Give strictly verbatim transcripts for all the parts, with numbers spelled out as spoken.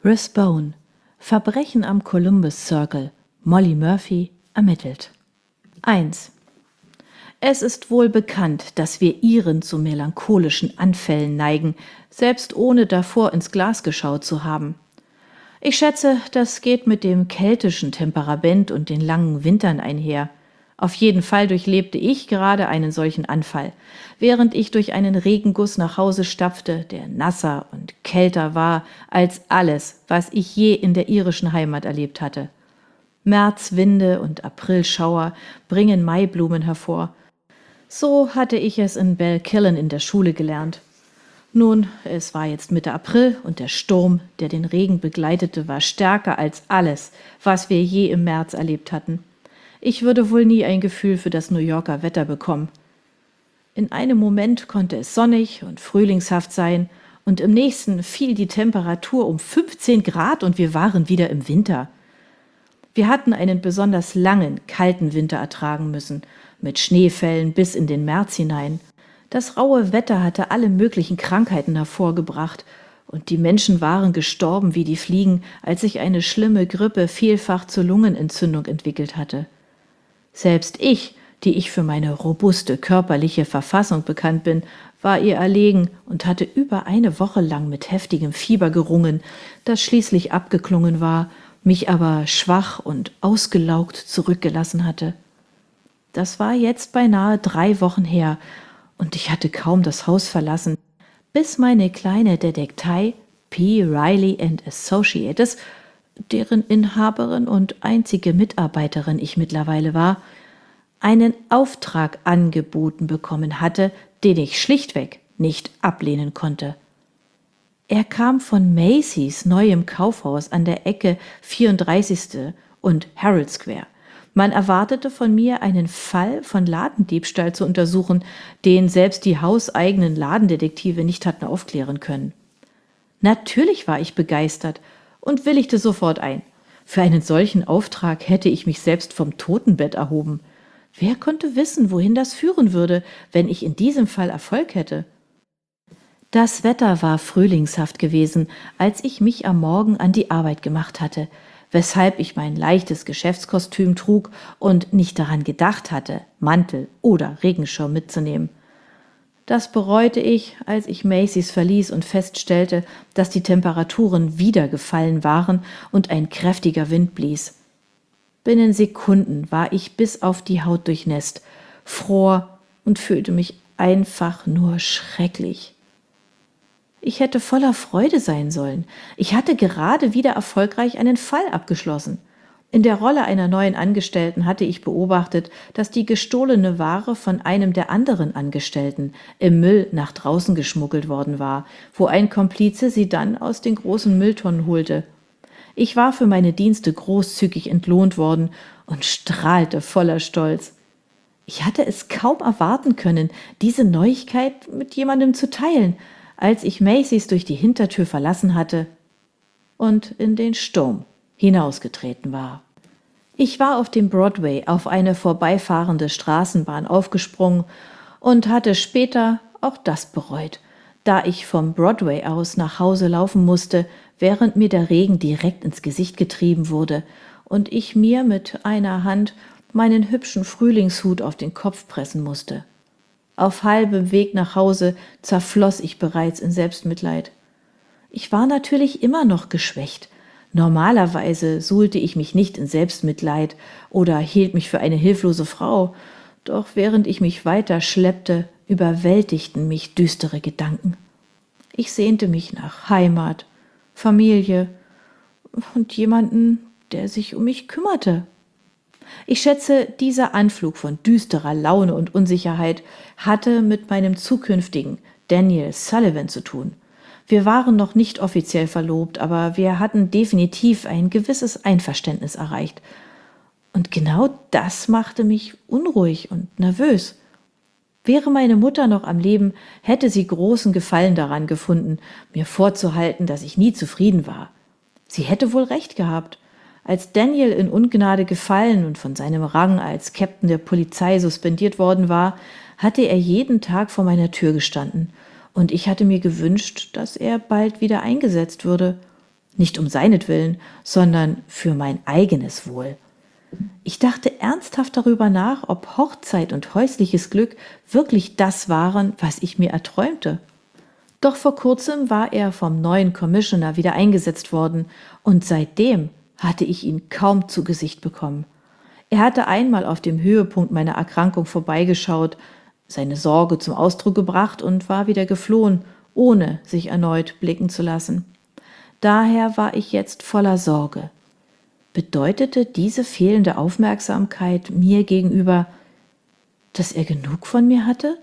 Rathbone. Verbrechen am Columbus Circle. Molly Murphy ermittelt. eins. Es ist wohl bekannt, dass wir Iren zu melancholischen Anfällen neigen, selbst ohne davor ins Glas geschaut zu haben. Ich schätze, das geht mit dem keltischen Temperament und den langen Wintern einher. Auf jeden Fall durchlebte ich gerade einen solchen Anfall, während ich durch einen Regenguss nach Hause stapfte, der nasser und kälter war als alles, was ich je in der irischen Heimat erlebt hatte. Märzwinde und Aprilschauer bringen Maiblumen hervor. So hatte ich es in Balquillan in der Schule gelernt. Nun, es war jetzt Mitte April und der Sturm, der den Regen begleitete, war stärker als alles, was wir je im März erlebt hatten. Ich würde wohl nie ein Gefühl für das New Yorker Wetter bekommen. In einem Moment konnte es sonnig und frühlingshaft sein und im nächsten fiel die Temperatur um fünfzehn Grad und wir waren wieder im Winter. Wir hatten einen besonders langen, kalten Winter ertragen müssen, mit Schneefällen bis in den März hinein. Das raue Wetter hatte alle möglichen Krankheiten hervorgebracht und die Menschen waren gestorben wie die Fliegen, als sich eine schlimme Grippe vielfach zur Lungenentzündung entwickelt hatte. Selbst ich, die ich für meine robuste körperliche Verfassung bekannt bin, war ihr erlegen und hatte über eine Woche lang mit heftigem Fieber gerungen, das schließlich abgeklungen war, mich aber schwach und ausgelaugt zurückgelassen hatte. Das war jetzt beinahe drei Wochen her, und ich hatte kaum das Haus verlassen, bis meine kleine Detektei P. Riley and Associates, deren Inhaberin und einzige Mitarbeiterin ich mittlerweile war, einen Auftrag angeboten bekommen hatte, den ich schlichtweg nicht ablehnen konnte. Er kam von Macy's neuem Kaufhaus an der Ecke vierunddreißigste und Herald Square. Man erwartete von mir, einen Fall von Ladendiebstahl zu untersuchen, den selbst die hauseigenen Ladendetektive nicht hatten aufklären können. Natürlich war ich begeistert und willigte sofort ein. Für einen solchen Auftrag hätte ich mich selbst vom Totenbett erhoben. Wer konnte wissen, wohin das führen würde, wenn ich in diesem Fall Erfolg hätte? Das Wetter war frühlingshaft gewesen, als ich mich am Morgen an die Arbeit gemacht hatte, weshalb ich mein leichtes Geschäftskostüm trug und nicht daran gedacht hatte, Mantel oder Regenschirm mitzunehmen. Das bereute ich, als ich Macy's verließ und feststellte, dass die Temperaturen wieder gefallen waren und ein kräftiger Wind blies. Binnen Sekunden war ich bis auf die Haut durchnässt, fror und fühlte mich einfach nur schrecklich. Ich hätte voller Freude sein sollen. Ich hatte gerade wieder erfolgreich einen Fall abgeschlossen. In der Rolle einer neuen Angestellten hatte ich beobachtet, dass die gestohlene Ware von einem der anderen Angestellten im Müll nach draußen geschmuggelt worden war, wo ein Komplize sie dann aus den großen Mülltonnen holte. Ich war für meine Dienste großzügig entlohnt worden und strahlte voller Stolz. Ich hatte es kaum erwarten können, diese Neuigkeit mit jemandem zu teilen, als ich Macy's durch die Hintertür verlassen hatte und in den Sturm hinausgetreten war. Ich war auf dem Broadway auf eine vorbeifahrende Straßenbahn aufgesprungen und hatte später auch das bereut, da ich vom Broadway aus nach Hause laufen musste, während mir der Regen direkt ins Gesicht getrieben wurde und ich mir mit einer Hand meinen hübschen Frühlingshut auf den Kopf pressen musste. Auf halbem Weg nach Hause zerfloss ich bereits in Selbstmitleid. Ich war natürlich immer noch geschwächt. Normalerweise suhlte ich mich nicht in Selbstmitleid oder hielt mich für eine hilflose Frau, doch während ich mich weiter schleppte, überwältigten mich düstere Gedanken. Ich sehnte mich nach Heimat, Familie und jemanden, der sich um mich kümmerte. Ich schätze, dieser Anflug von düsterer Laune und Unsicherheit hatte mit meinem zukünftigen Daniel Sullivan zu tun. Wir waren noch nicht offiziell verlobt, aber wir hatten definitiv ein gewisses Einverständnis erreicht. Und genau das machte mich unruhig und nervös. Wäre meine Mutter noch am Leben, hätte sie großen Gefallen daran gefunden, mir vorzuhalten, dass ich nie zufrieden war. Sie hätte wohl recht gehabt. Als Daniel in Ungnade gefallen und von seinem Rang als Captain der Polizei suspendiert worden war, hatte er jeden Tag vor meiner Tür gestanden, und ich hatte mir gewünscht, dass er bald wieder eingesetzt würde. Nicht um seinetwillen, sondern für mein eigenes Wohl. Ich dachte ernsthaft darüber nach, ob Hochzeit und häusliches Glück wirklich das waren, was ich mir erträumte. Doch vor kurzem war er vom neuen Commissioner wieder eingesetzt worden und seitdem hatte ich ihn kaum zu Gesicht bekommen. Er hatte einmal auf dem Höhepunkt meiner Erkrankung vorbeigeschaut, seine Sorge zum Ausdruck gebracht und war wieder geflohen, ohne sich erneut blicken zu lassen. Daher war ich jetzt voller Sorge. Bedeutete diese fehlende Aufmerksamkeit mir gegenüber, dass er genug von mir hatte?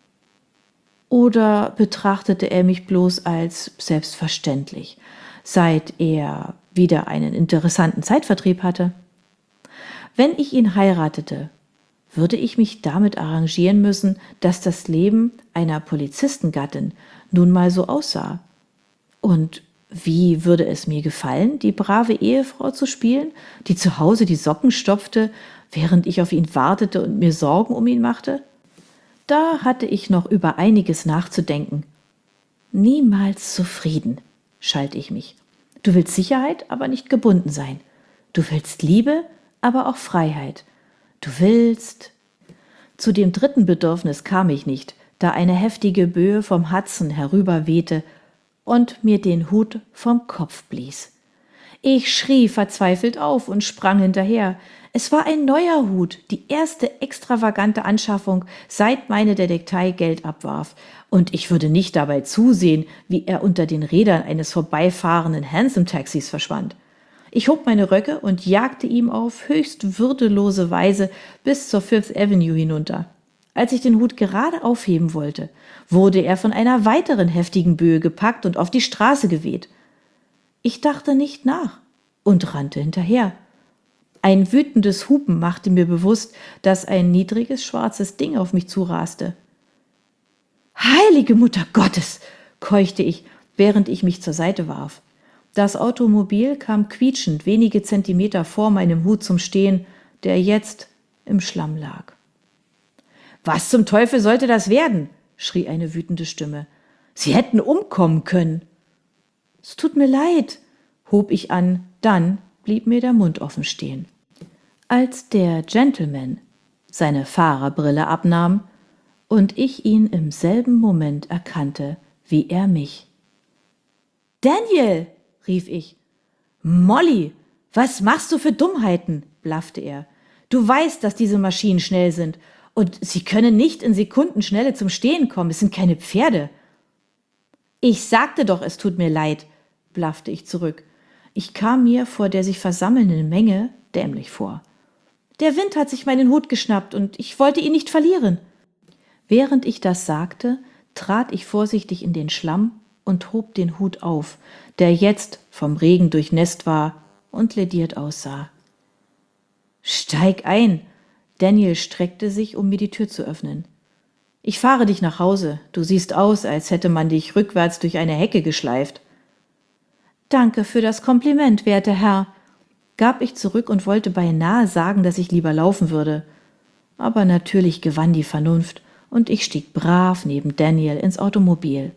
Oder betrachtete er mich bloß als selbstverständlich, seit er wieder einen interessanten Zeitvertrieb hatte? Wenn ich ihn heiratete, würde ich mich damit arrangieren müssen, dass das Leben einer Polizistengattin nun mal so aussah. Und wie würde es mir gefallen, die brave Ehefrau zu spielen, die zu Hause die Socken stopfte, während ich auf ihn wartete und mir Sorgen um ihn machte? Da hatte ich noch über einiges nachzudenken. Niemals zufrieden, schalt ich mich. Du willst Sicherheit, aber nicht gebunden sein. Du willst Liebe, aber auch Freiheit. Du willst... Zu dem dritten Bedürfnis kam ich nicht, da eine heftige Böe vom Hudson herüberwehte und mir den Hut vom Kopf blies. Ich schrie verzweifelt auf und sprang hinterher. Es war ein neuer Hut, die erste extravagante Anschaffung, seit meine Detektei Geld abwarf. Und ich würde nicht dabei zusehen, wie er unter den Rädern eines vorbeifahrenden Hansom-Taxis verschwand. Ich hob meine Röcke und jagte ihm auf höchst würdelose Weise bis zur Fifth Avenue hinunter. Als ich den Hut gerade aufheben wollte, wurde er von einer weiteren heftigen Böe gepackt und auf die Straße geweht. Ich dachte nicht nach und rannte hinterher. Ein wütendes Hupen machte mir bewusst, dass ein niedriges schwarzes Ding auf mich zuraste. »Heilige Mutter Gottes!« keuchte ich, während ich mich zur Seite warf. Das Automobil kam quietschend wenige Zentimeter vor meinem Hut zum Stehen, der jetzt im Schlamm lag. »Was zum Teufel sollte das werden?« schrie eine wütende Stimme. »Sie hätten umkommen können.« »Es tut mir leid«, hob ich an, dann blieb mir der Mund offen stehen. Als der Gentleman seine Fahrerbrille abnahm und ich ihn im selben Moment erkannte, wie er mich. »Daniel«, rief ich. »Molly, was machst du für Dummheiten?« blaffte er. »Du weißt, dass diese Maschinen schnell sind und sie können nicht in Sekundenschnelle zum Stehen kommen. Es sind keine Pferde.« »Ich sagte doch, es tut mir leid«, blaffte ich zurück. Ich kam mir vor der sich versammelnden Menge dämlich vor. »Der Wind hat sich meinen Hut geschnappt und ich wollte ihn nicht verlieren.« Während ich das sagte, trat ich vorsichtig in den Schlamm und hob den Hut auf, der jetzt vom Regen durchnässt war und lediert aussah. »Steig ein!« Daniel streckte sich, um mir die Tür zu öffnen. »Ich fahre dich nach Hause. Du siehst aus, als hätte man dich rückwärts durch eine Hecke geschleift.« »Danke für das Kompliment, werter Herr«, gab ich zurück und wollte beinahe sagen, dass ich lieber laufen würde. Aber natürlich gewann die Vernunft und ich stieg brav neben Daniel ins Automobil.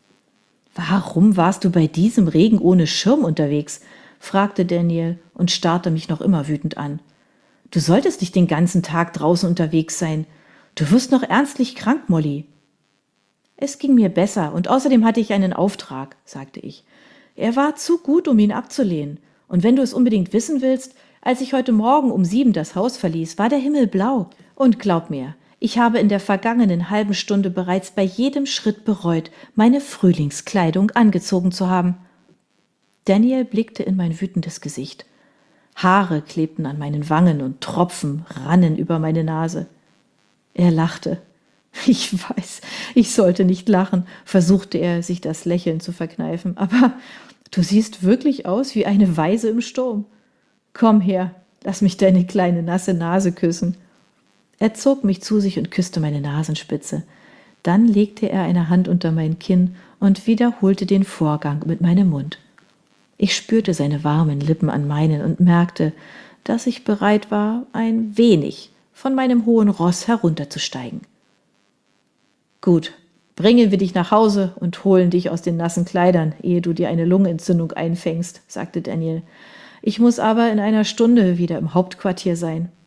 »Warum warst du bei diesem Regen ohne Schirm unterwegs?« fragte Daniel und starrte mich noch immer wütend an. »Du solltest nicht den ganzen Tag draußen unterwegs sein. Du wirst noch ernstlich krank, Molly.« »Es ging mir besser und außerdem hatte ich einen Auftrag«, sagte ich. »Er war zu gut, um ihn abzulehnen. Und wenn du es unbedingt wissen willst, als ich heute Morgen um sieben das Haus verließ, war der Himmel blau. Und glaub mir, ich habe in der vergangenen halben Stunde bereits bei jedem Schritt bereut, meine Frühlingskleidung angezogen zu haben.« Daniel blickte in mein wütendes Gesicht. Haare klebten an meinen Wangen und Tropfen rannen über meine Nase. Er lachte. »Ich weiß, ich sollte nicht lachen«, versuchte er, sich das Lächeln zu verkneifen. »Aber du siehst wirklich aus wie eine Waise im Sturm. Komm her, lass mich deine kleine nasse Nase küssen.« Er zog mich zu sich und küsste meine Nasenspitze. Dann legte er eine Hand unter mein Kinn und wiederholte den Vorgang mit meinem Mund. Ich spürte seine warmen Lippen an meinen und merkte, dass ich bereit war, ein wenig von meinem hohen Ross herunterzusteigen. »Gut«, Bringen wir dich nach Hause und holen dich aus den nassen Kleidern, ehe du dir eine Lungenentzündung einfängst, sagte Daniel. Ich muss aber in einer Stunde wieder im Hauptquartier sein.